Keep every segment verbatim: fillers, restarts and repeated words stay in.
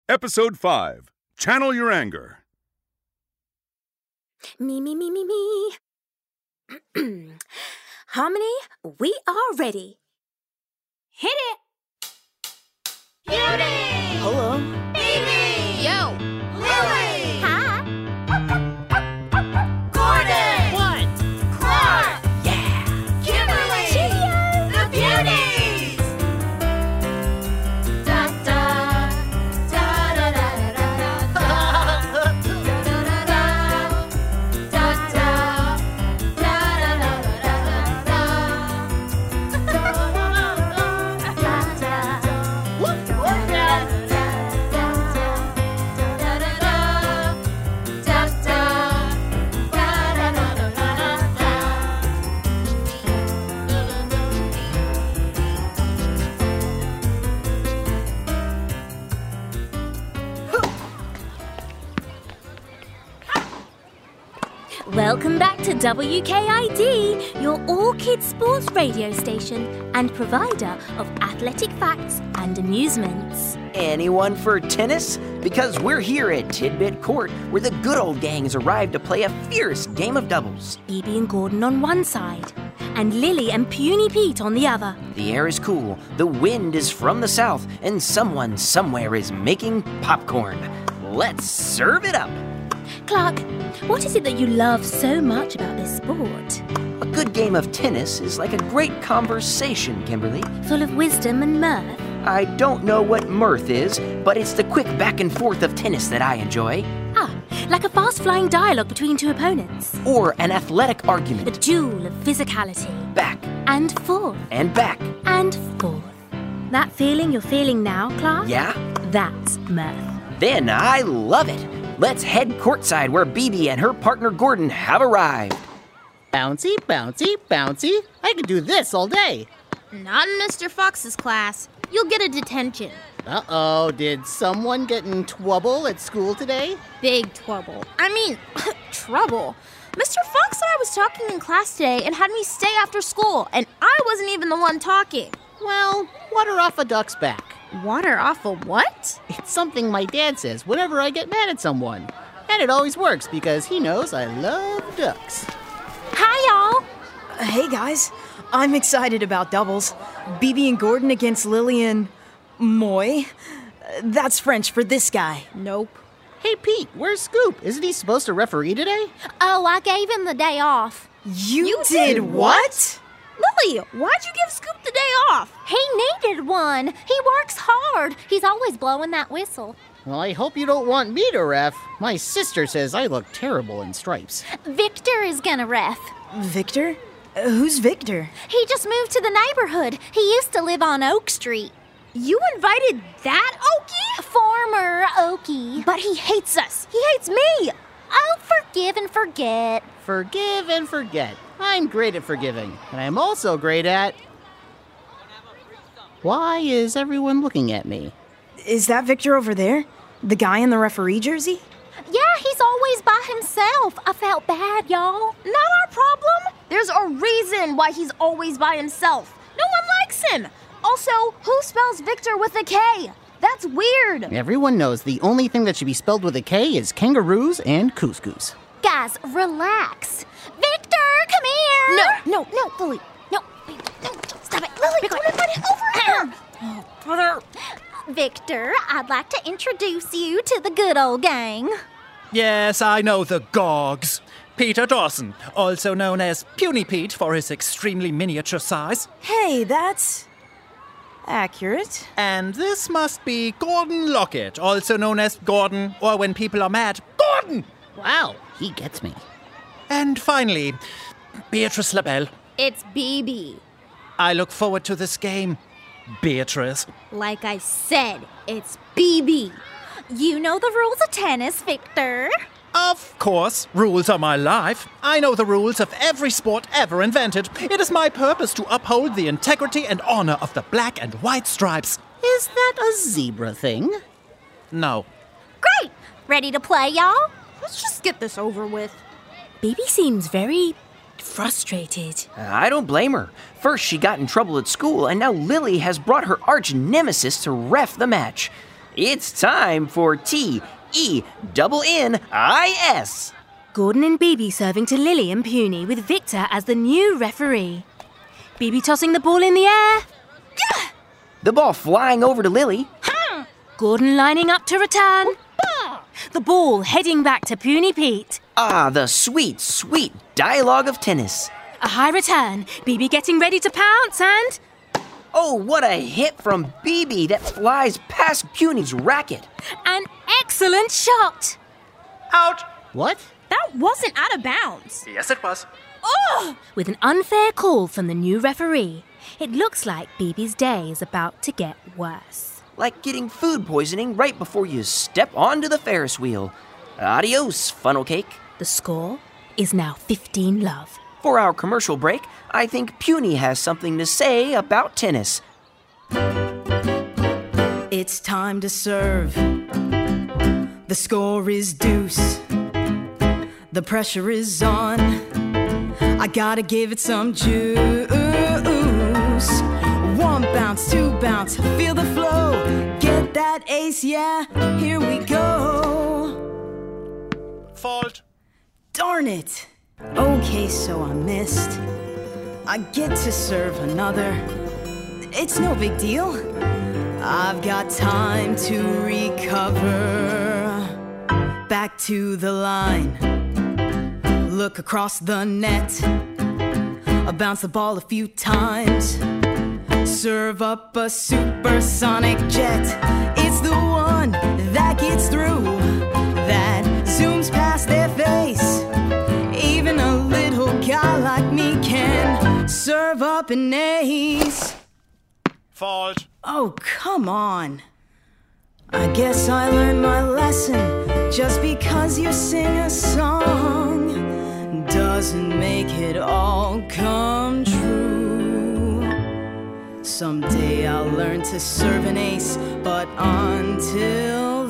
Episode five. Channel Your Anger. Me, me, me, me, me. Harmony, we are ready. Hit it! Beauty! Hello? Baby! Yo! Lily! Hi! Gordon! What? Clark! Yeah! Kimberly! Cheerio! The Beauties! Da da da da da da da da da da da Welcome back to W K I D, your all-kids sports radio station and provider of athletic facts and amusements. Anyone for tennis? Because we're here at Tidbit Court, where the good old gangs arrived to play a fierce game of doubles. B B and Gordon on one side, and Lily and Puny Pete on the other. The air is cool, the wind is from the south, and someone somewhere is making popcorn. Let's serve it up. Clark, what is it that you love so much about this sport? A good game of tennis is like a great conversation, Kimberly. Full of wisdom and mirth. I don't know what mirth is, but it's the quick back and forth of tennis that I enjoy. Ah, like a fast-flying dialogue between two opponents. Or an athletic The argument. duel of physicality. Back And forth. and back. And forth. That feeling you're feeling now, Clark? Yeah? That's mirth. Then I love it. Let's head courtside where B B and her partner Gordon have arrived. Bouncy, bouncy, bouncy. I could do this all day. Not in Mister Fox's class. You'll get a detention. Uh-oh, did someone get in trouble at school today? Big trouble. I mean, trouble. Mister Fox and I was talking in class today and had me stay after school, and I wasn't even the one talking. Well, water off a duck's back. Water off of what? It's something my dad says whenever I get mad at someone. And it always works because he knows I love ducks. Hi, y'all. Hey guys, I'm excited about doubles. B B and Gordon against Lily and Moy. That's French for this guy. Nope. Hey, Pete, where's Scoop? Isn't he supposed to referee today? Oh, I gave him the day off. You, You did, did what? Lily, why'd you give Scoop the day off? He needed one. He works hard. He's always blowing that whistle. Well, I hope you don't want me to ref. My sister says I look terrible in stripes. Victor is gonna ref. Victor? Uh, who's Victor? He just moved to the neighborhood. He used to live on Oak Street. You invited that Okie? Former Okie. But he hates us. He hates me. Oh, forgive and forget. Forgive and forget. I'm great at forgiving, and I'm also great at... Why is everyone looking at me? Is that Victor over there? The guy in the referee jersey? Yeah, he's always by himself. I felt bad, y'all. Not our problem. There's a reason why he's always by himself. No one likes him. Also, who spells Victor with a K? That's weird. Everyone knows the only thing that should be spelled with a K is kangaroos and couscous. Guys, relax. Victor, come here. No, no, no, Lily. No, no, stop it. Lily, don't invite him over here. Oh, brother. Victor, I'd like to introduce you to the good old gang. Yes, I know the Gogs. Peter Dawson, also known as Puny Pete for his extremely miniature size. Hey, that's accurate. And this must be Gordon Lockett, also known as Gordon, or when people are mad, Gordon! Wow, he gets me. And finally, Beatrice LaBelle. It's B B. I look forward to this game. Beatrice. Like I said, it's B B. You know the rules of tennis, Victor. Of course, rules are my life. I know the rules of every sport ever invented. It is my purpose to uphold the integrity and honor of the black and white stripes. Is that a zebra thing? No. Great. Ready to play, y'all? Let's just get this over with. B B seems very frustrated. I don't blame her. First, she got in trouble at school, and now Lily has brought her arch nemesis to ref the match. It's time for T E N N I S. Gordon and Bibi serving to Lily and Puny with Victor as the new referee. Bibi tossing the ball in the air. Yeah! The ball flying over to Lily. Hmm. Gordon lining up to return. The ball heading back to Puny Pete. Ah, the sweet, sweet dialogue of tennis. A high return. Bibi getting ready to pounce and... Oh, what a hit from Bibi that flies past Puny's racket. An excellent shot. Out. What? That wasn't out of bounds. Yes, it was. Oh! With an unfair call from the new referee, it looks like Bibi's day is about to get worse. Like getting food poisoning right before you step onto the Ferris wheel. Adios, funnel cake. The score is now fifteen love. For our commercial break, I think Puny has something to say about tennis. It's time to serve. The score is deuce. The pressure is on. I gotta give it some juice. One bounce, two bounce, feel the flow. Get that ace, yeah, here we go. Fault. Darn it. Okay, so I missed. I get to serve another. It's no big deal. I've got time to recover. Back to the line. Look across the net. I bounce the ball a few times. Serve up a supersonic jet. It's the one that gets through, that zooms past their face. Even a little guy like me can serve up an ace. Fault. Oh, come on. I guess I learned my lesson. Just because you sing a song doesn't make it all come true. Someday I'll learn to serve an ace, but until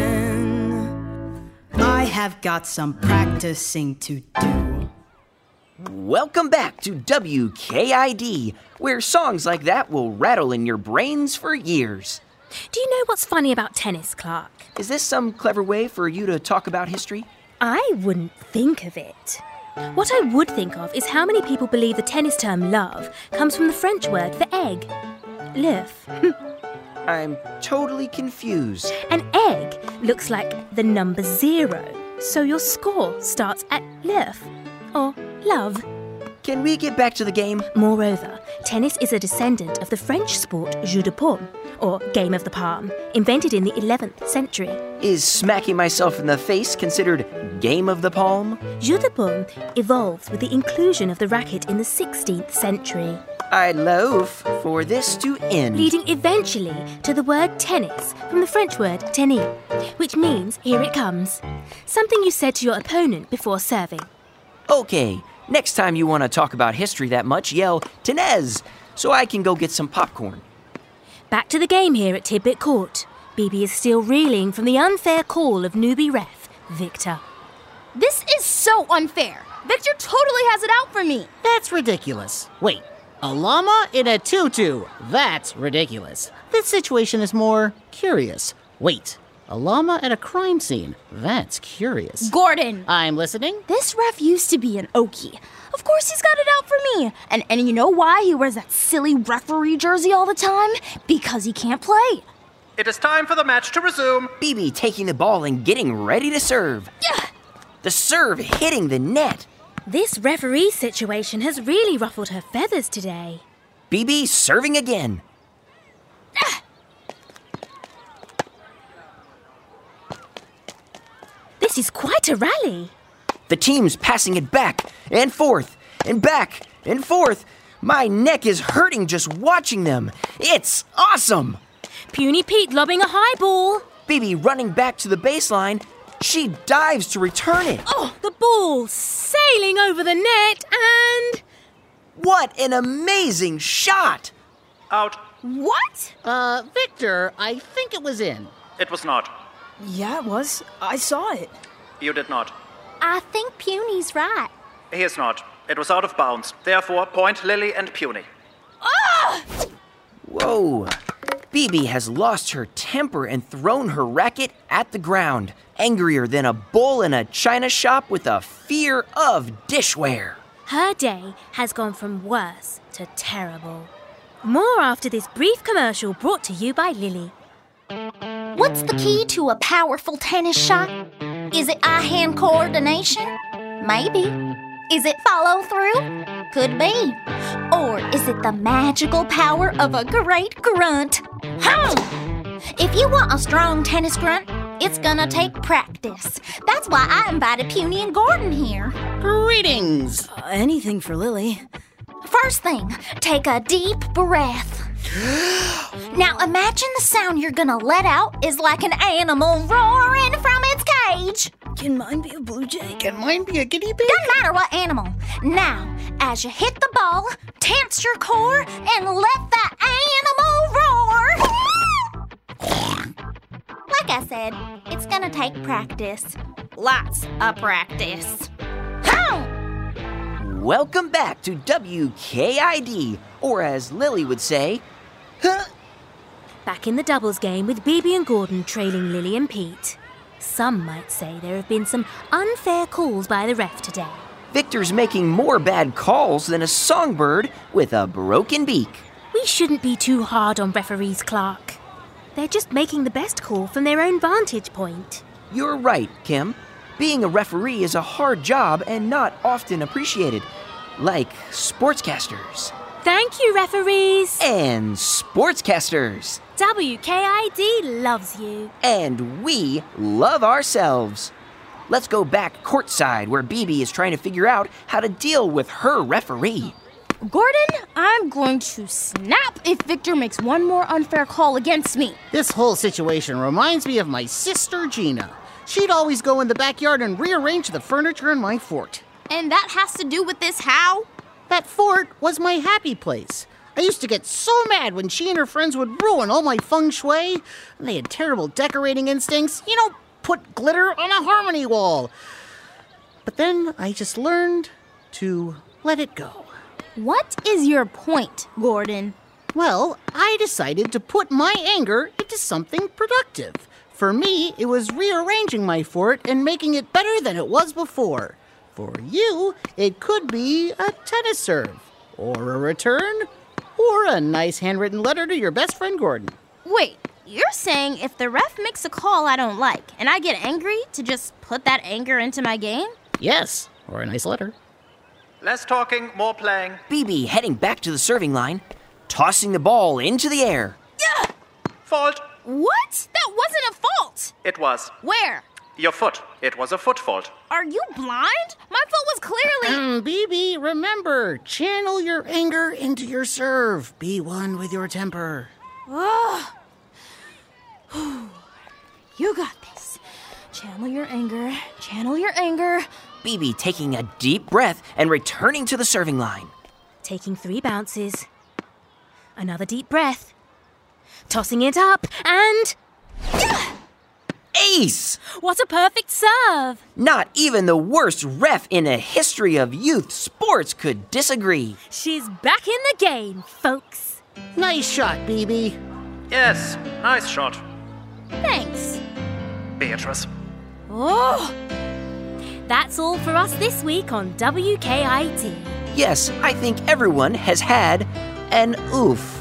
then, I have got some practicing to do. Welcome back to W K I D, where songs like that will rattle in your brains for years. Do you know what's funny about tennis, Clark? Is this some clever way for you to talk about history? I wouldn't think of it. What I would think of is how many people believe the tennis term love comes from the French word for egg. L'œuf. I'm totally confused. An egg looks like the number zero, so your score starts at l'œuf, or love. Can we get back to the game? Moreover, tennis is a descendant of the French sport jeu de paume, or game of the palm, invented in the eleventh century. Is smacking myself in the face considered game of the palm? Jeu de paume evolved with the inclusion of the racket in the sixteenth century, I'd loaf for this to end. leading eventually to the word tennis from the French word tennis, which means here it comes, something you said to your opponent before serving. Okay, next time you want to talk about history that much, yell tenez, so I can go get some popcorn. Back to the game here at Tidbit Court. Bibi is still reeling from the unfair call of newbie ref, Victor. This is so unfair. Victor totally has it out for me. That's ridiculous. Wait, a llama in a tutu. That's ridiculous. This situation is more curious. Wait, a llama at a crime scene. That's curious. Gordon, I'm listening. this ref used to be an Okie. Of course he's got it out for me. And and you know why he wears that silly referee jersey all the time? Because he can't play. It is time for the match to resume. Bibi taking the ball and getting ready to serve. Yeah. The serve hitting the net. This referee situation has really ruffled her feathers today. Bibi serving again. This is quite a rally. The team's passing it back and forth and back and forth. My neck is hurting just watching them. It's awesome. Puny Pete lobbing a high ball. Bibi running back to the baseline. She dives to return it. Oh, the ball sailing over the net and... What an amazing shot! Out. What? Uh, Victor, I think it was in. It was not. Yeah, it was. I saw it. You did not. I think Puny's right. He is not. It was out of bounds. Therefore, point Lily and Puny. Ah! Whoa. B B has lost her temper and thrown her racket at the ground, angrier than a bull in a china shop with a fear of dishware. Her day has gone from worse to terrible. More after this brief commercial brought to you by Lily. What's the key to a powerful tennis shot? Is it eye-hand coordination? Maybe. Is it follow-through? Could be. Or is it the magical power of a great grunt? Hum! If you want a strong tennis grunt, it's gonna take practice. That's why I invited Puny and Gordon here. Greetings! Uh, anything for Lily. First thing, take a deep breath. Now imagine the sound you're gonna let out is like an animal roaring from its cage. Can mine be a blue jay? Can mine be a guinea pig? Doesn't matter what animal. Now, as you hit the ball, tense your core and let the animal roar. Like I said, it's gonna take practice. Lots of practice. How? Welcome back to W K I D, or as Lily would say, huh? Back in the doubles game with B B and Gordon trailing Lily and Pete. Some might say there have been some unfair calls by the ref today. Victor's making more bad calls than a songbird with a broken beak. We shouldn't be too hard on referees, Clark. They're just making the best call from their own vantage point. You're right, Kim. Being a referee is a hard job and not often appreciated, like sportscasters. Thank you, referees. And sportscasters. W K I D loves you. And we love ourselves. Let's go back courtside where B B is trying to figure out how to deal with her referee. Gordon, I'm going to snap if Victor makes one more unfair call against me. This whole situation reminds me of my sister Gina. She'd always go in the backyard and rearrange the furniture in my fort. And that has to do with this how? That fort was my happy place. I used to get so mad when she and her friends would ruin all my feng shui. They had terrible decorating instincts. You know, put glitter on a harmony wall. But then I just learned to let it go. What is your point, Gordon? Well, I decided to put my anger into something productive. For me, it was rearranging my fort and making it better than it was before. For you, it could be a tennis serve, or a return, or a nice handwritten letter to your best friend Gordon. Wait, you're saying if the ref makes a call I don't like, and I get angry, to just put that anger into my game? Yes, or a nice letter. Less talking, more playing. B B heading back to the serving line, tossing the ball into the air. Yeah! Fault. What? That wasn't a fault! It was. Where? Your foot. It was a foot fault. Are you blind? My foot was clearly... Um, B B, remember, channel your anger into your serve. Be one with your temper. Oh. You got this. Channel your anger. Channel your anger. B B taking a deep breath and returning to the serving line. Taking three bounces. Another deep breath. Tossing it up and... Ace! What a perfect serve! Not even the worst ref in a history of youth sports could disagree. She's back in the game, folks. Nice shot, B B. Yes, nice shot. Thanks. Beatrice. Oh! That's all for us this week on W K I D. Yes, I think everyone has had an oof.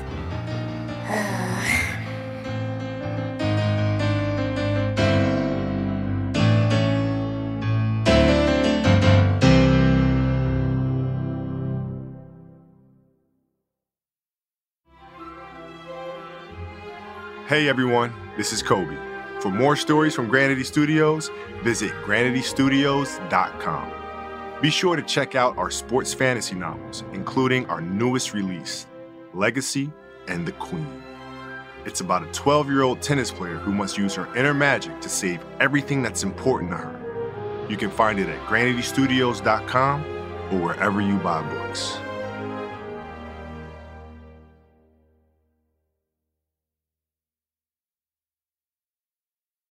Hey everyone, this is Kobe. For more stories from Granity Studios, visit granity studios dot com. Be sure to check out our sports fantasy novels, including our newest release, Legacy and the Queen. It's about a twelve-year-old tennis player who must use her inner magic to save everything that's important to her. You can find it at granity studios dot com or wherever you buy books.